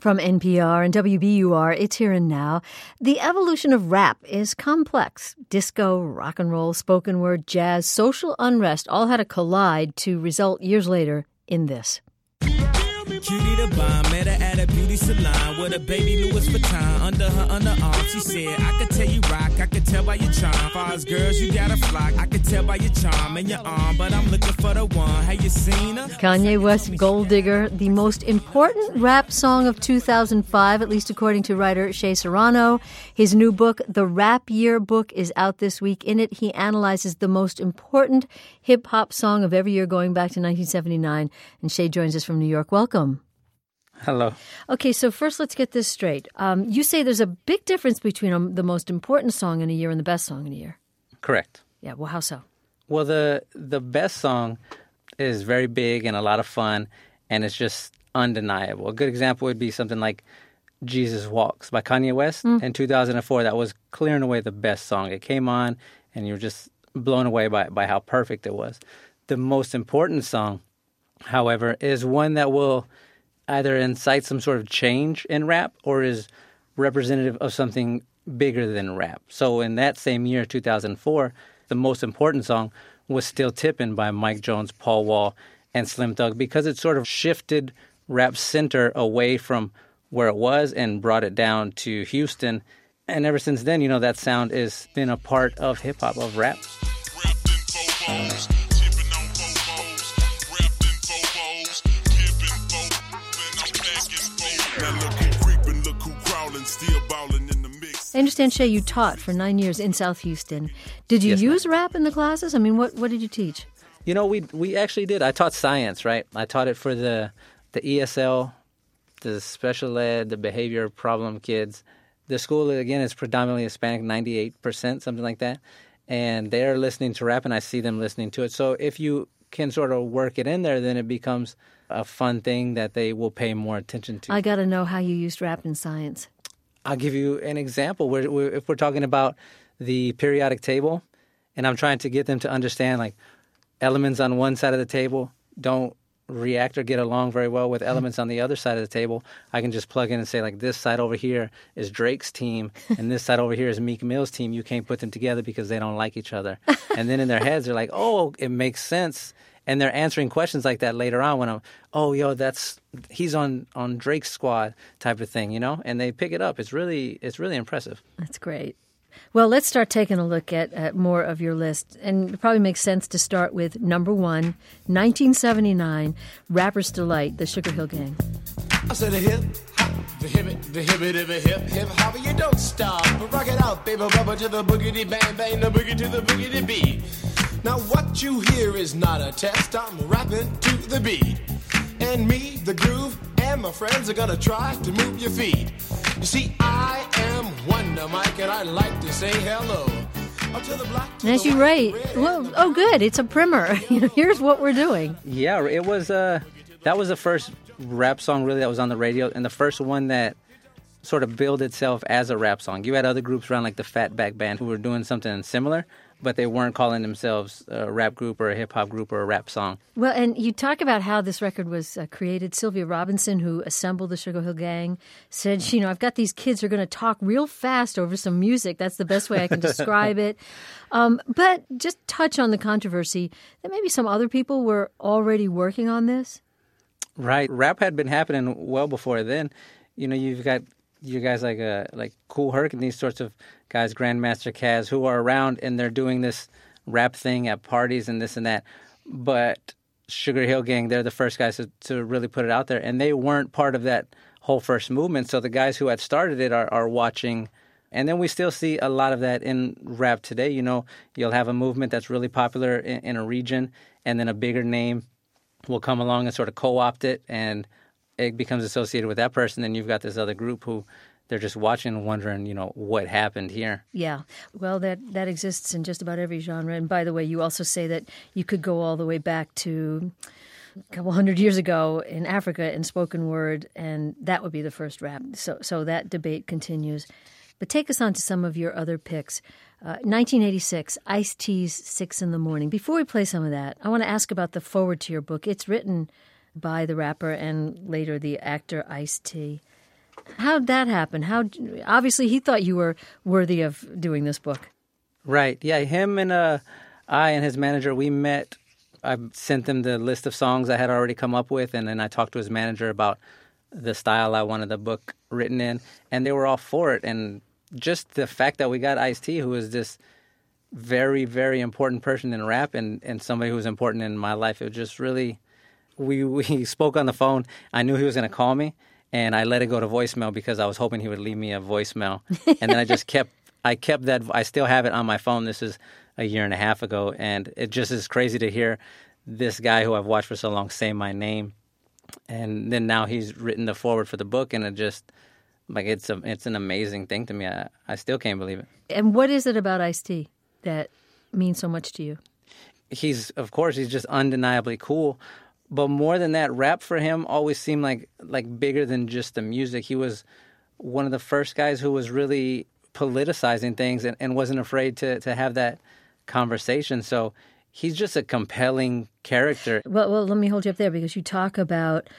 From NPR and WBUR, it's Here and Now. The evolution of rap is complex. Disco, rock and roll, spoken word, jazz, social unrest all had to collide to result years later in this. Cutie the bomb, met her at a beauty salon with a baby Louis Vuitton under her underarm. She said, I could tell you rock, I could tell by your charm. Far as girls, you got a flock. I could tell by your charm and your arm, but I'm looking for the one. Have you seen her? Kanye West, Gold Digger, the most important rap song of 2005, at least according to writer Shea Serrano. His new book, The Rap Yearbook, is out this week. In it, he analyzes the most important hip-hop song of every year going back to 1979. And Shea joins us from New York. Welcome. Hello. Okay, so first let's get this straight. You say there's a big difference between the most important song in a year and the best song in a year. Correct. Yeah, well, how so? Well, the best song is very big and a lot of fun, and it's just undeniable. A good example would be something like Jesus Walks by Kanye West. In 2004, that was clear and away the best song. It came on, and you were just blown away by how perfect it was. The most important song, however, is one that will either incite some sort of change in rap or is representative of something bigger than rap. So in that same year, 2004, the most important song was Still Tippin' by Mike Jones, Paul Wall, and Slim Thug, because it sort of shifted rap's center away from where it was and brought it down to Houston. And ever since then, you know, that sound has been a part of hip-hop, of rap. I understand, Shea, you taught for 9 years in South Houston. Did you use rap in the classes? I mean, what did you teach? You know, we actually did. I taught science, right? I taught it for the ESL, the special ed, the behavior problem kids. The school, again, is predominantly Hispanic, 98%, something like that. And they're listening to rap, and I see them listening to it. So if you can sort of work it in there, then it becomes a fun thing that they will pay more attention to. I got to know how you used rap in science. I'll give you an example. If we're talking about the periodic table, and I'm trying to get them to understand, like, elements on one side of the table don't react or get along very well with elements on the other side of the table, I can just plug in and say, like, this side over here is Drake's team, and this side over here is Meek Mill's team. You can't put them together because they don't like each other. And then in their heads, they're like, oh, it makes sense. And they're answering questions like that later on when he's on Drake's squad type of thing, you know? And they pick it up. It's really impressive. That's great. Well, let's start taking a look at more of your list. And it probably makes sense to start with number 1, 1979, Rapper's Delight, the Sugar Hill Gang. I said a hip hop, the hip hop, you don't stop, but rock it out, baby, rubber to the boogity bang bang, the boogie to the boogity beat. Now what you hear is not a test, I'm rapping to the beat. And me, the groove, and my friends are gonna try to move your feet. You see, I am Wonder Mike, and I like to say hello. And as you write, well, oh good, it's a primer. Here's what we're doing. Yeah, it was, that was the first rap song really that was on the radio, and the first one that sort of billed itself as a rap song. You had other groups around like the Fatback Band who were doing something similar, but they weren't calling themselves a rap group or a hip-hop group or a rap song. Well, and you talk about how this record was created. Sylvia Robinson, who assembled the Sugar Hill Gang, said, I've got these kids who are going to talk real fast over some music. That's the best way I can describe it. But just touch on the controversy that maybe some other people were already working on this. Right. Rap had been happening well before then. You've got you guys like Kool Herc and these sorts of guys, Grandmaster Caz, who are around and they're doing this rap thing at parties and this and that. But Sugar Hill Gang, they're the first guys to really put it out there. And they weren't part of that whole first movement. So the guys who had started it are watching. And then we still see a lot of that in rap today. You'll have a movement that's really popular in a region, and then a bigger name will come along and sort of co-opt it, and it becomes associated with that person. Then you've got this other group who they're just watching and wondering, what happened here. Yeah. Well, that exists in just about every genre. And by the way, you also say that you could go all the way back to a couple hundred years ago in Africa in spoken word, and that would be the first rap. So that debate continues. But take us on to some of your other picks. 1986, Ice-T's 6 in the Morning. Before we play some of that, I want to ask about the foreword to your book. It's written by the rapper and later the actor Ice-T. How'd that happen? Obviously, he thought you were worthy of doing this book. Right. Yeah, him and I and his manager, we met. I sent him the list of songs I had already come up with, and then I talked to his manager about the style I wanted the book written in, and they were all for it. And just the fact that we got Ice-T, who is this very, very important person in rap and somebody who was important in my life, it was just really... We spoke on the phone. I knew he was going to call me, and I let it go to voicemail because I was hoping he would leave me a voicemail. And then I kept that. I still have it on my phone. This is a year and a half ago, and it just is crazy to hear this guy who I've watched for so long say my name. And then now he's written the foreword for the book, and it just, like, it's an amazing thing to me. I still can't believe it. And what is it about Ice-T that means so much to you? He's just undeniably cool. But more than that, rap for him always seemed like bigger than just the music. He was one of the first guys who was really politicizing things and wasn't afraid to have that conversation. So he's just a compelling character. Well, let me hold you up there because you talk about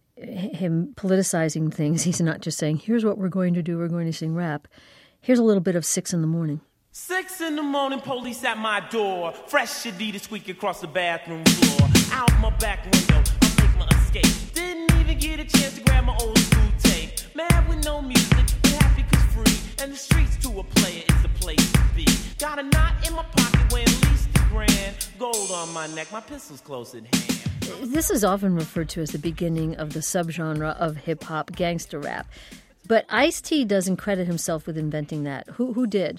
him politicizing things. He's not just saying, here's what we're going to do. We're going to sing rap. Here's a little bit of 6 in the morning. 6 in the morning, police at my door. Fresh Adidas squeak across the bathroom floor. Out my back window, I make my escape. Didn't even get a chance to grab my old school tape. Mad with no music, but happy 'cause free. And the streets to a player is the place to be. Got a knot in my pocket weighing at least $1,000. Gold on my neck, my pistol's close at hand. This is often referred to as the beginning of the subgenre of hip-hop gangster rap. But Ice-T doesn't credit himself with inventing that. Who did?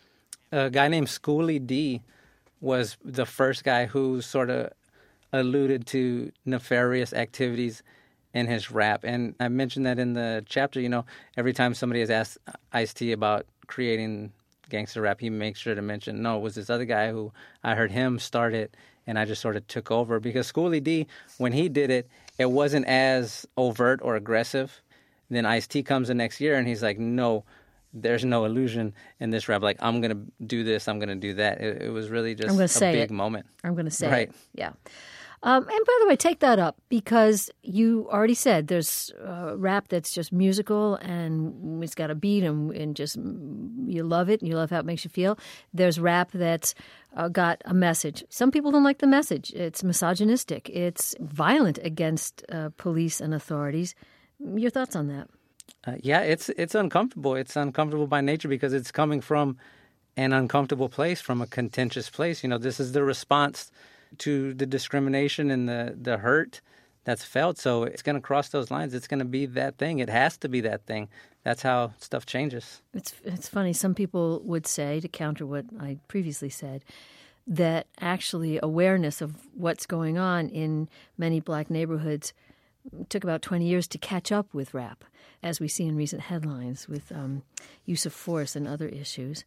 A guy named Schoolie D was the first guy who sort of alluded to nefarious activities in his rap. And I mentioned that in the chapter, every time somebody has asked Ice-T about creating gangster rap, he makes sure to mention, no, it was this other guy who I heard him start it, and I just sort of took over. Because Schoolie D, when he did it, it wasn't as overt or aggressive. Then Ice-T comes the next year, and he's like, no, there's no illusion in this rap. Like, I'm going to do this, I'm going to do that. It was really just a big moment. I'm going to say right. it. Yeah. And by the way, take that up because you already said there's rap that's just musical and it's got a beat and just you love it and you love how it makes you feel. There's rap that's got a message. Some people don't like the message. It's misogynistic. It's violent against police and authorities. Your thoughts on that? Yeah, it's uncomfortable. It's uncomfortable by nature because it's coming from an uncomfortable place, from a contentious place. This is the response to the discrimination and the hurt that's felt. So it's going to cross those lines. It's going to be that thing. It has to be that thing. That's how stuff changes. It's funny. Some people would say, to counter what I previously said, that actually awareness of what's going on in many black neighborhoods took about 20 years to catch up with rap, as we see in recent headlines with use of force and other issues.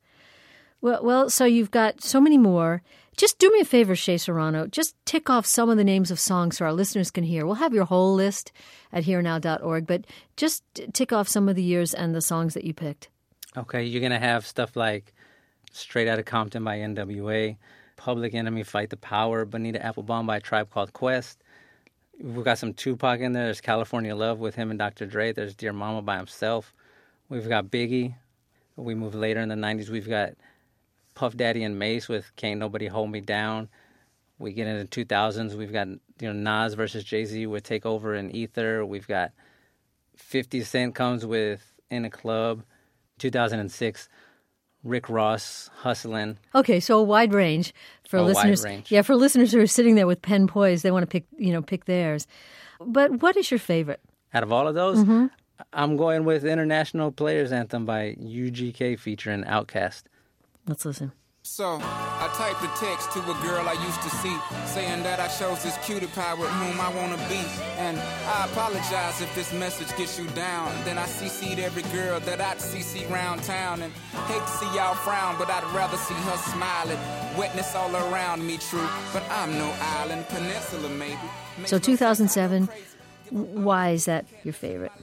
Well, so you've got so many more. Just do me a favor, Shea Serrano. Just tick off some of the names of songs so our listeners can hear. We'll have your whole list at herenow.org, but just tick off some of the years and the songs that you picked. Okay, you're going to have stuff like Straight Outta Compton by NWA, Public Enemy, Fight the Power, Bonita Applebum by Tribe Called Quest. We've got some Tupac in there. There's California Love with him and Dr. Dre. There's Dear Mama by himself. We've got Biggie. We move later in the 90s. We've got Puff Daddy and Mace with Can't Nobody Hold Me Down. We get into 2000s. We've got Nas versus Jay-Z with Take Over and Ether. We've got 50 Cent comes with In a Club. 2006, Rick Ross, Hustlin'. Okay, so a wide range for listeners. Wide range. Yeah, for listeners who are sitting there with pen poised, they want to pick theirs. But what is your favorite? Out of all of those, I'm going with International Players Anthem by UGK featuring Outkast. Let's listen. So, I typed a text to a girl I used to see, saying that I chose this cutie pie with whom I want to be. And I apologize if this message gets you down. Then I CC'd every girl that I'd CC round town. And hate to see y'all frown, but I'd rather see her smiling. Wetness all around me, true, but I'm no island, peninsula maybe. So 2007, why is that your favorite?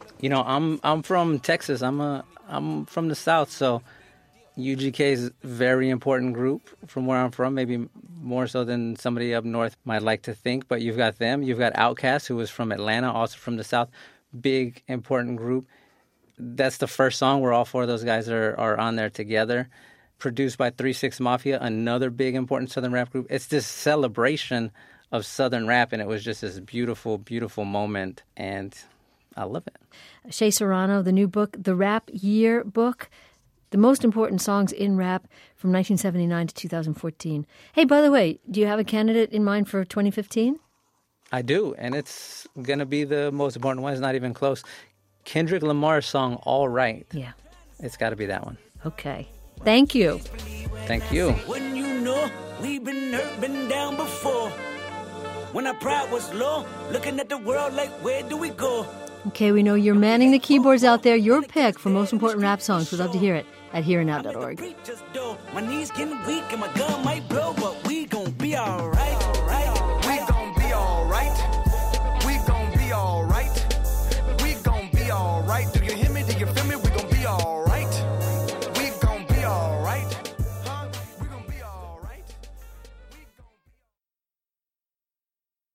I'm from Texas. I'm from the South, so UGK is a very important group from where I'm from, maybe more so than somebody up north might like to think. But you've got them. You've got Outkast, who was from Atlanta, also from the South. Big, important group. That's the first song where all 4 of those guys are on there together. Produced by 3 6 Mafia, another big important Southern rap group. It's this celebration of Southern rap, and it was just this beautiful, beautiful moment, and I love it. Shea Serrano, the new book, The Rap Year Book, the most important songs in rap from 1979 to 2014. Hey, by the way, do you have a candidate in mind for 2015? I do, and it's going to be the most important one. It's not even close. Kendrick Lamar's song, All Right. Yeah. It's got to be that one. Okay. Thank you. Thank you. When you know we've been hurt, been down before. When our pride was low, looking at the world like, where do we go? Okay, we know you're manning the keyboards out there. Your pick for most important rap songs. We'd love to hear it at hearinow.org. My knees getting weak and my gun might blow, but we gon' be all right. We gon' be all right. We gon' be all right. We gon' be all right. Do you hear?